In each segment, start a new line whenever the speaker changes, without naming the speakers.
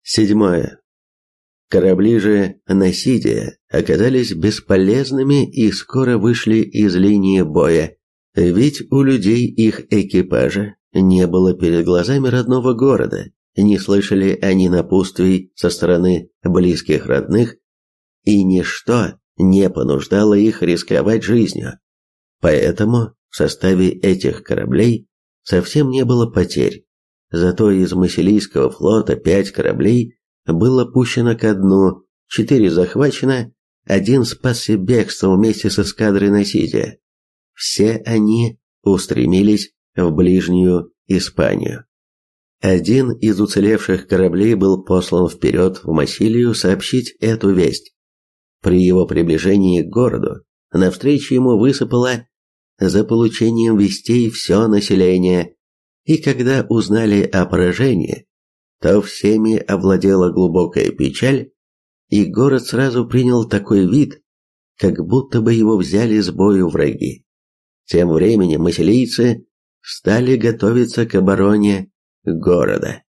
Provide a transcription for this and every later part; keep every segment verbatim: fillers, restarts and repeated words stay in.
Седьмое. Корабли же Носидия оказались бесполезными и скоро вышли из линии боя, ведь у людей их экипажа не было перед глазами родного города, не слышали они напутствий со стороны близких родных, и ничто не понуждало их рисковать жизнью. Поэтому в составе этих кораблей совсем не было потерь. Зато из Массилийского флота пять кораблей было пущено ко дну, четыре захвачено, один спасся бегством вместе с эскадрой Носидия. Все они устремились в ближнюю Испанию. Один из уцелевших кораблей был послан вперед в Массилию сообщить эту весть. При его приближении к городу навстречу ему высыпало за получением вестей все население, и когда узнали о поражении, то всеми овладела глубокая печаль, и город сразу принял такой вид, как будто бы его взяли с бою враги. Тем временем массилийцы стали готовиться к обороне города.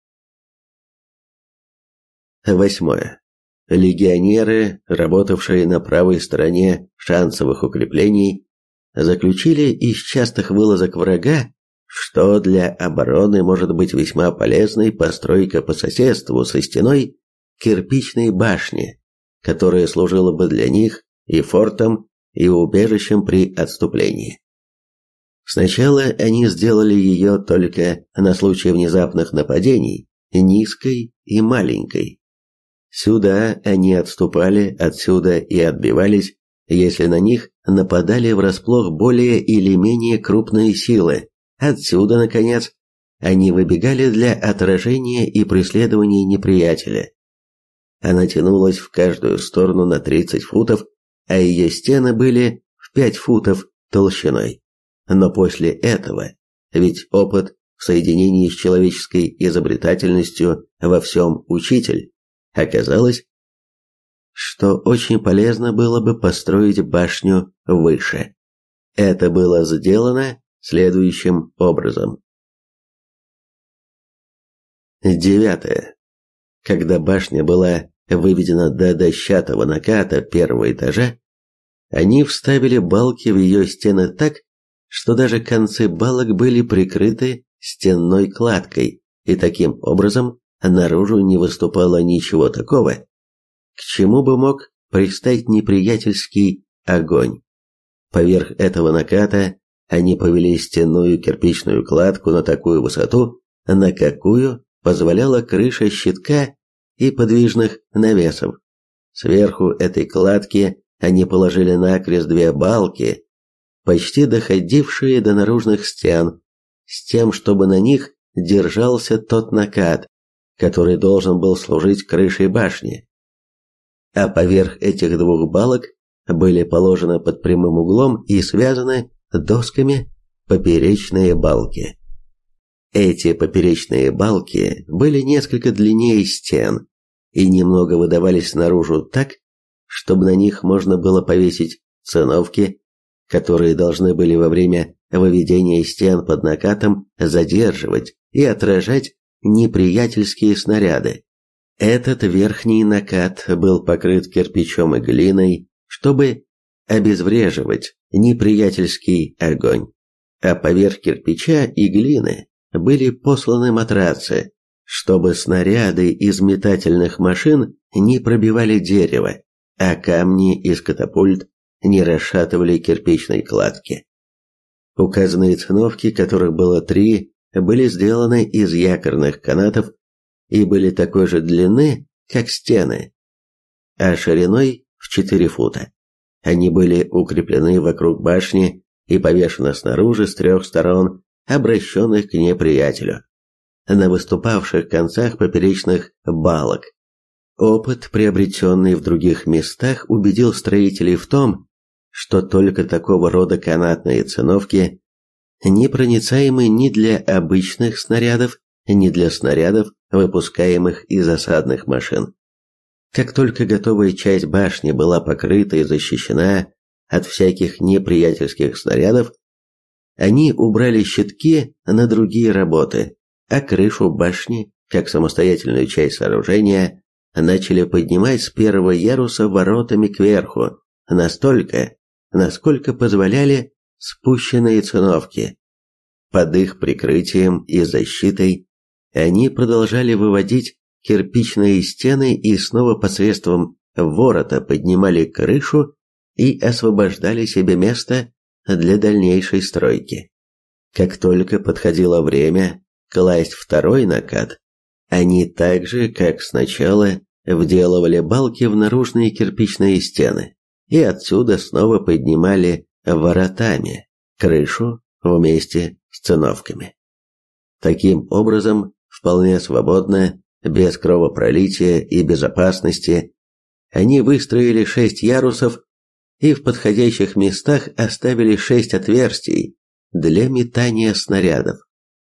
Восьмое. Легионеры, работавшие на правой стороне шансовых укреплений, заключили из частых вылазок врага, что для обороны может быть весьма полезной постройка по соседству со стеной кирпичной башни, которая служила бы для них и фортом, и убежищем при отступлении. Сначала они сделали ее только на случай внезапных нападений, низкой и маленькой. Сюда они отступали, отсюда и отбивались, если на них нападали врасплох более или менее крупные силы. Отсюда, наконец, они выбегали для отражения и преследования неприятеля. Она тянулась в каждую сторону на тридцать футов, а ее стены были в пять футов толщиной. Но после этого, ведь опыт в соединении с человеческой изобретательностью во всем учитель, оказалось, что очень полезно было бы построить башню выше. Это было сделано следующим образом. Девятое. Когда башня была выведена до дощатого наката первого этажа, они вставили балки в ее стены так, что даже концы балок были прикрыты стенной кладкой, и таким образом наружу не выступало ничего такого, к чему бы мог пристать неприятельский огонь. Поверх этого наката они повели стенную кирпичную кладку на такую высоту, на какую позволяла крыша щитка и подвижных навесов. Сверху этой кладки они положили накрест две балки, почти доходившие до наружных стен, с тем, чтобы на них держался тот накат, который должен был служить крышей башни. А поверх этих двух балок были положены под прямым углом и связаны досками поперечные балки. Эти поперечные балки были несколько длиннее стен и немного выдавались наружу так, чтобы на них можно было повесить циновки, которые должны были во время выведения стен под накатом задерживать и отражать неприятельские снаряды. Этот верхний накат был покрыт кирпичом и глиной, чтобы обезвреживать неприятельский огонь, а поверх кирпича и глины были посланы матрацы, чтобы снаряды из метательных машин не пробивали дерево, а камни из катапульт не расшатывали кирпичной кладки. Указанные циновки, которых было три, были сделаны из якорных канатов и были такой же длины, как стены, а шириной в четыре фута. Они были укреплены вокруг башни и повешены снаружи с трех сторон, обращенных к неприятелю, на выступавших концах поперечных балок. Опыт, приобретенный в других местах, убедил строителей в том, что только такого рода канатные циновки непроницаемы ни для обычных снарядов, ни для снарядов, выпускаемых из осадных машин. Как только готовая часть башни была покрыта и защищена от всяких неприятельских снарядов, они убрали щитки на другие работы, а крышу башни как самостоятельную часть сооружения, начали поднимать с первого яруса воротами кверху, настолько, насколько позволяли спущенные циновки. Под их прикрытием и защитой они продолжали выводить кирпичные стены и снова посредством ворота поднимали крышу и освобождали себе место для дальнейшей стройки. Как только подходило время класть второй накат, они так же, как сначала, вделывали балки в наружные кирпичные стены и отсюда снова поднимали воротами крышу вместе с циновками. Таким образом, вполне свободно, без кровопролития и безопасности, они выстроили шесть ярусов и в подходящих местах оставили шесть отверстий для метания снарядов.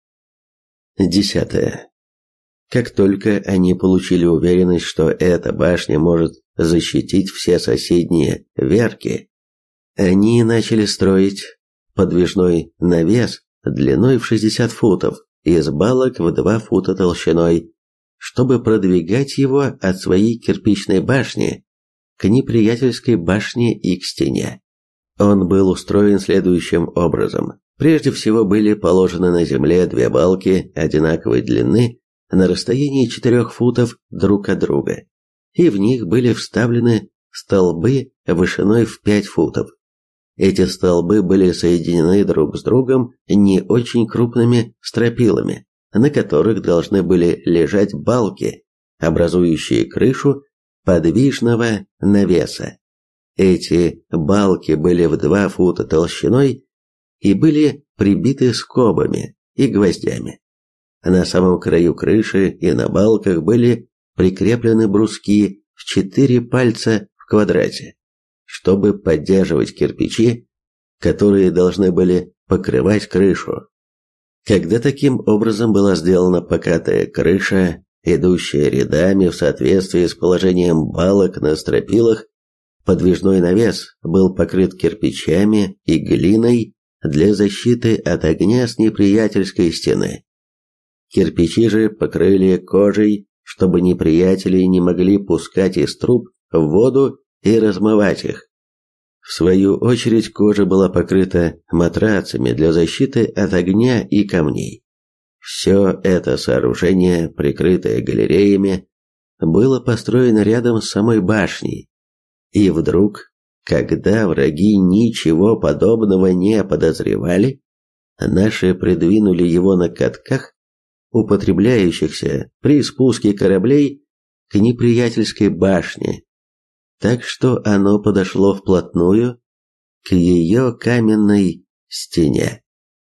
Десятое. Как только они получили уверенность, что эта башня может защитить все соседние верки, они начали строить подвижной навес длиной в шестьдесят футов из балок в два фута толщиной, чтобы продвигать его от своей кирпичной башни к неприятельской башне и к стене. Он был устроен следующим образом. Прежде всего были положены на земле две балки одинаковой длины на расстоянии четырех футов друг от друга, и в них были вставлены столбы вышиной в пять футов. Эти столбы были соединены друг с другом не очень крупными стропилами, на которых должны были лежать балки, образующие крышу подвижного навеса. Эти балки были в два фута толщиной и были прибиты скобами и гвоздями. На самом краю крыши и на балках были прикреплены бруски в четыре пальца в квадрате, чтобы поддерживать кирпичи, которые должны были покрывать крышу. Когда таким образом была сделана покатая крыша, идущая рядами в соответствии с положением балок на стропилах, подвижной навес был покрыт кирпичами и глиной для защиты от огня с неприятельской стены. Кирпичи же покрыли кожей, чтобы неприятели не могли пускать из труб в воду и размывать их. В свою очередь кожа была покрыта матрацами для защиты от огня и камней. Все это сооружение, прикрытое галереями, было построено рядом с самой башней. И вдруг, когда враги ничего подобного не подозревали, наши придвинули его на катках, употребляющихся при спуске кораблей к неприятельской башне, так что оно подошло вплотную к ее каменной стене.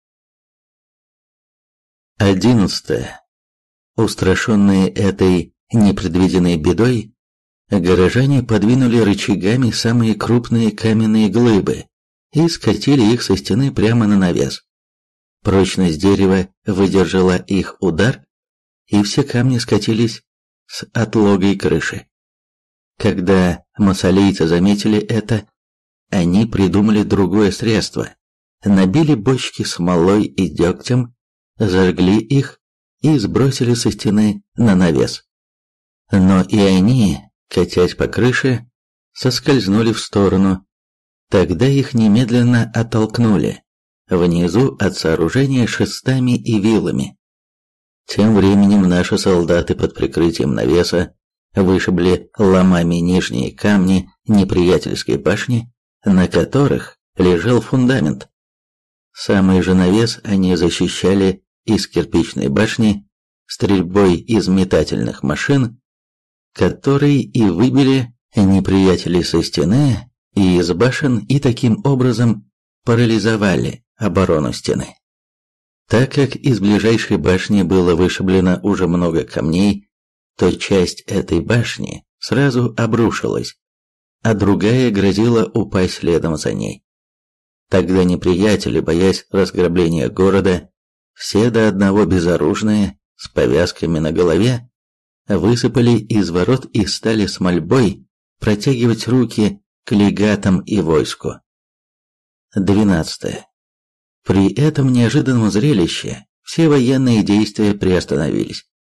Одиннадцатое. Устрашенные этой непредвиденной бедой, горожане подвинули рычагами самые крупные каменные глыбы и скатили их со стены прямо на навес. Прочность дерева выдержала их удар, и все камни скатились с отлогой крыши. Когда массалийцы заметили это, они придумали другое средство. Набили бочки смолой и дегтем, зажгли их и сбросили со стены на навес. Но и они, катясь по крыше, соскользнули в сторону. Тогда их немедленно оттолкнули внизу от сооружения шестами и вилами. Тем временем наши солдаты под прикрытием навеса вышибли ломами нижние камни неприятельской башни, на которых лежал фундамент. Самый же навес они защищали из кирпичной башни стрельбой из метательных машин, которые и выбили неприятелей со стены и из башен, и таким образом парализовали оборону стены. Так как из ближайшей башни было вышиблено уже много камней, то часть этой башни сразу обрушилась, а другая грозила упасть следом за ней. Тогда неприятели, боясь разграбления города, все до одного безоружные, с повязками на голове, высыпали из ворот и стали с мольбой протягивать руки к легатам и войску. Двенадцатое. При этом неожиданном зрелище все военные действия приостановились.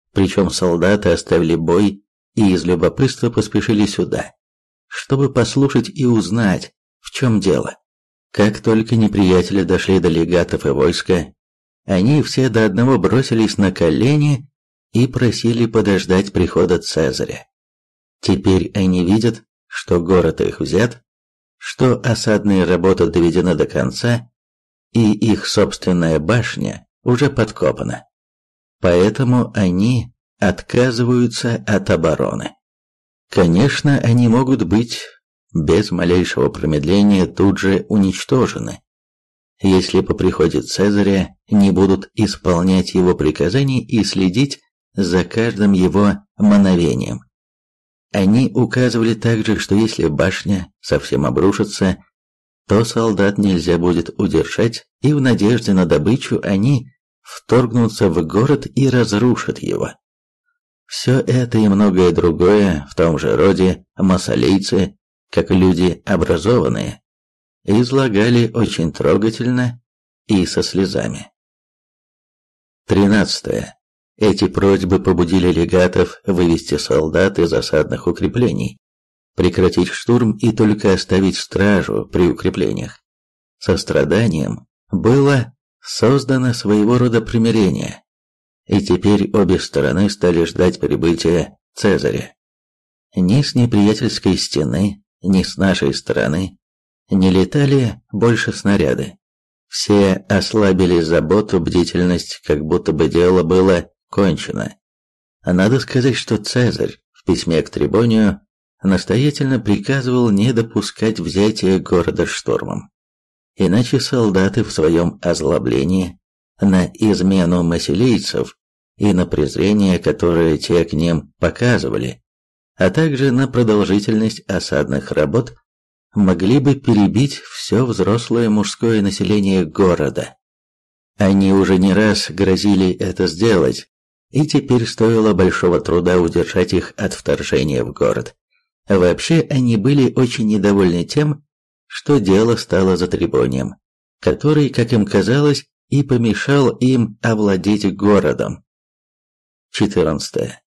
Причем солдаты оставили бой и из любопытства поспешили сюда, чтобы послушать и узнать, в чем дело. Как только неприятели дошли до легатов и войска, они все до одного бросились на колени и просили подождать прихода Цезаря. Теперь они видят, что город их взят, что осадная работа доведена до конца, и их собственная башня уже подкопана. Поэтому они отказываются от обороны. Конечно, они могут быть без малейшего промедления тут же уничтожены, если по приходе Цезаря не будут исполнять его приказаний и следить за каждым его мановением. Они указывали также, что если башня совсем обрушится, то солдат нельзя будет удержать, и в надежде на добычу они вторгнутся в город и разрушат его. Все это и многое другое в том же роде массалийцы, как люди образованные, излагали очень трогательно и со слезами. тринадцатое. Эти просьбы побудили легатов вывести солдат из осадных укреплений, прекратить штурм и только оставить стражу при укреплениях. Состраданием было создано своего рода примирение, и теперь обе стороны стали ждать прибытия Цезаря. Ни с неприятельской стены, ни с нашей стороны не летали больше снаряды. Все ослабили заботу, бдительность, как будто бы дело было кончено. Надо сказать, что Цезарь в письме к Трибонию настоятельно приказывал не допускать взятия города штурмом. Иначе солдаты в своем озлоблении на измену массилийцев и на презрение, которое те к ним показывали, а также на продолжительность осадных работ, могли бы перебить все взрослое мужское население города. Они уже не раз грозили это сделать, и теперь стоило большого труда удержать их от вторжения в город. Вообще они были очень недовольны тем, что дело стало за Трибонием, который, как им казалось, и помешал им овладеть городом. четырнадцатое.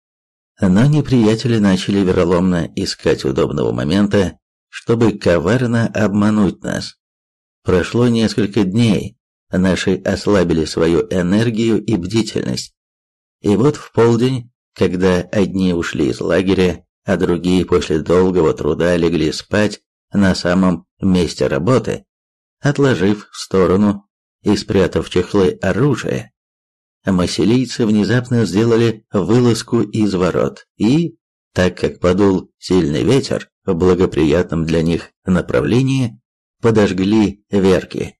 Но неприятели начали вероломно искать удобного момента, чтобы коварно обмануть нас. Прошло несколько дней, наши ослабили свою энергию и бдительность. И вот в полдень, когда одни ушли из лагеря, а другие после долгого труда легли спать на самом месте работы, отложив в сторону и спрятав чехлы оружия, массилийцы внезапно сделали вылазку из ворот и, так как подул сильный ветер в благоприятном для них направлении, подожгли верки.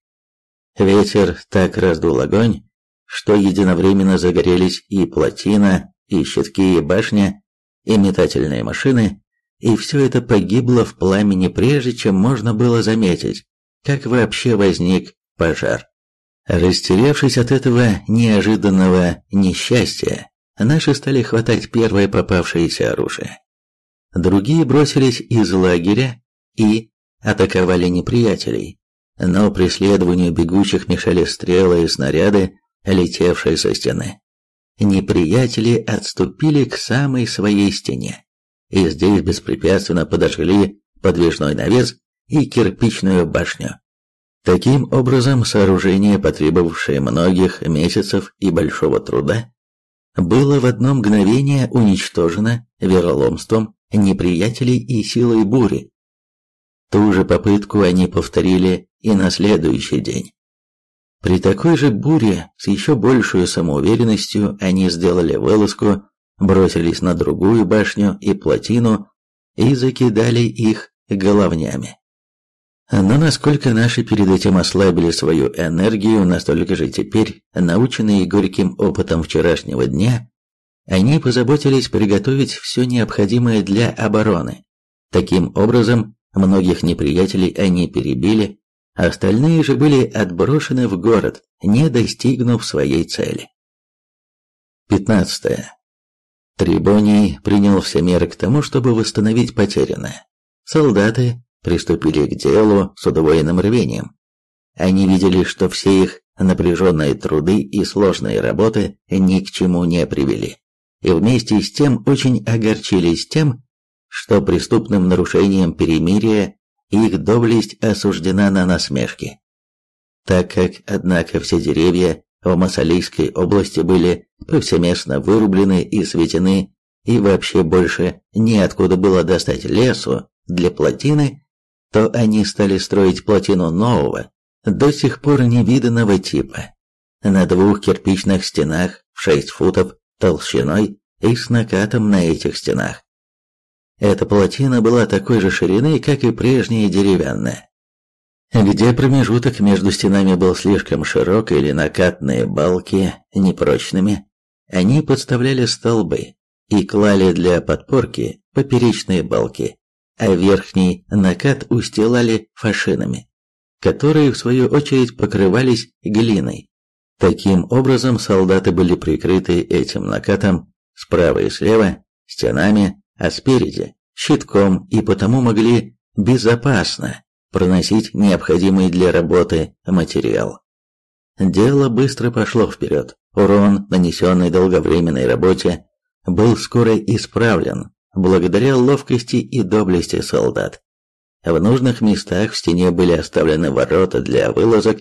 Ветер так раздул огонь, что единовременно загорелись и плотина, и щитки, и башня, и метательные машины, и все это погибло в пламени прежде, чем можно было заметить, как вообще возник пожар. Растерявшись от этого неожиданного несчастья, наши стали хватать первое попавшееся оружие. Другие бросились из лагеря и атаковали неприятелей, но преследованию бегущих мешали стрелы и снаряды, летевшие со стены. Неприятели отступили к самой своей стене, и здесь беспрепятственно подожгли подвижной навес и кирпичную башню. Таким образом, сооружение, потребовавшее многих месяцев и большого труда, было в одно мгновение уничтожено вероломством неприятелей и силой бури. Ту же попытку они повторили и на следующий день. При такой же буре с еще большей самоуверенностью они сделали вылазку, бросились на другую башню и плотину и закидали их головнями. Но насколько наши перед этим ослабили свою энергию, настолько же теперь, наученные горьким опытом вчерашнего дня, они позаботились приготовить все необходимое для обороны. Таким образом, многих неприятелей они перебили, а остальные же были отброшены в город, не достигнув своей цели. пятнадцатое. Трибоний принял все меры к тому, чтобы восстановить потерянное. Солдаты приступили к делу с удвоенным рвением. Они видели, что все их напряженные труды и сложные работы ни к чему не привели. и вместе с тем очень огорчились тем, что преступным нарушением перемирия их доблесть осуждена на насмешки. Так как, однако, все деревья в Массалийской области были повсеместно вырублены и светены, и вообще больше неоткуда было достать лесу для плотины, то они стали строить плотину нового, до сих пор невиданного типа, на двух кирпичных стенах в шесть футов толщиной и с накатом на этих стенах. Эта плотина была такой же ширины, как и прежняя деревянная. Где промежуток между стенами был слишком широк или накатные балки непрочными, они подставляли столбы и клали для подпорки поперечные балки, а верхний накат устилали фашинами, которые в свою очередь покрывались глиной. Таким образом, солдаты были прикрыты этим накатом справа и слева стенами, а спереди щитком, и потому могли безопасно проносить необходимый для работы материал. Дело быстро пошло вперед. Урон, нанесенный долговременной работе, был скоро исправлен благодаря ловкости и доблести солдат. В нужных местах в стене были оставлены ворота для вылазок.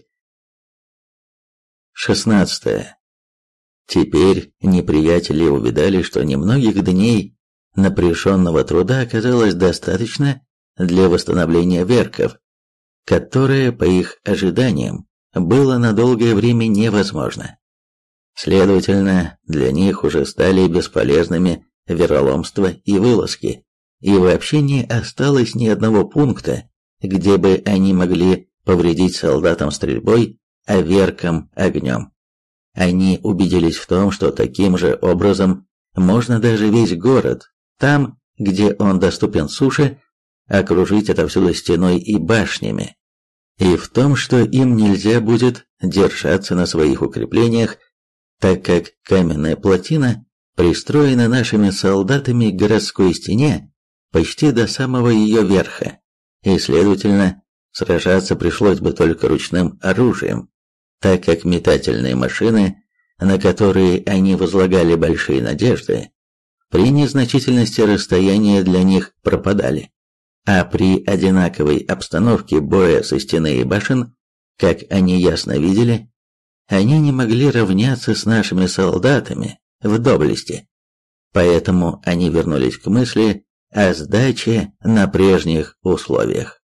шестнадцатое. Теперь неприятели увидали, что немногих дней напряженного труда оказалось достаточно для восстановления верков, которое, по их ожиданиям, было на долгое время невозможно. Следовательно, для них уже стали бесполезными вероломство и вылазки, и вообще не осталось ни одного пункта, где бы они могли повредить солдатам стрельбой, а веркам огнем. Они убедились в том, что таким же образом можно даже весь город, там, где он доступен суше, окружить отовсюду стеной и башнями, и в том, что им нельзя будет держаться на своих укреплениях, так как каменная плотина пристроена нашими солдатами к городской стене почти до самого ее верха, и, следовательно, сражаться пришлось бы только ручным оружием, так как метательные машины, на которые они возлагали большие надежды, при незначительности расстояния для них пропадали, а при одинаковой обстановке боя со стены и башен, как они ясно видели, они не могли равняться с нашими солдатами в доблести. Поэтому они вернулись к мысли о сдаче на прежних условиях.